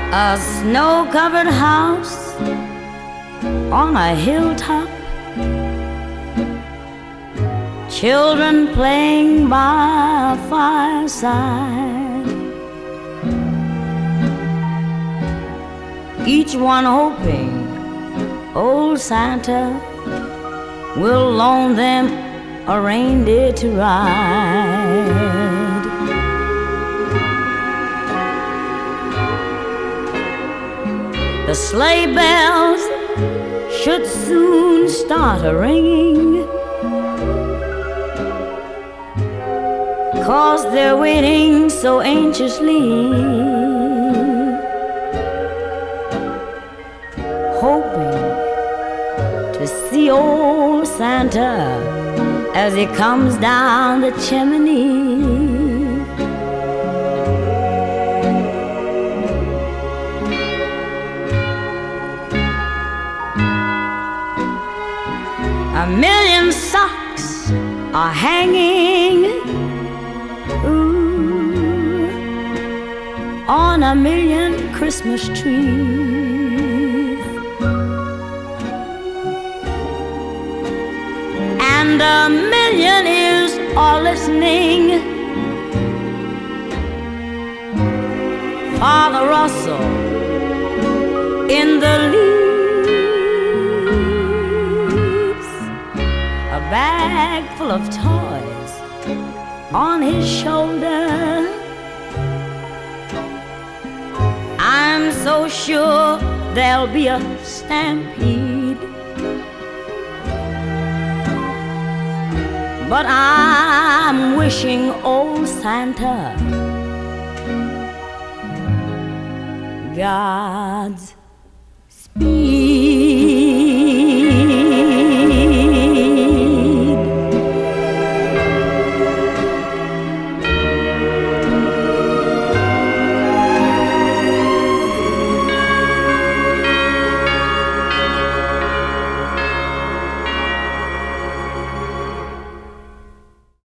A snow-covered house on a hilltop, children playing by a fireside, each one hoping old Santa will loan them a reindeer to ride. The sleigh bells should soon start a-ringing, 'cause they're waiting so anxiously, hoping to see old Santa as he comes down the chimney. A million socks are hanging, ooh, on a million Christmas trees, and a million ears are listening for the rustle in the leaves. A bag full of toys on his shoulder, I'm so sure there'll be a stampede, but I'm wishing old Santa God's speed.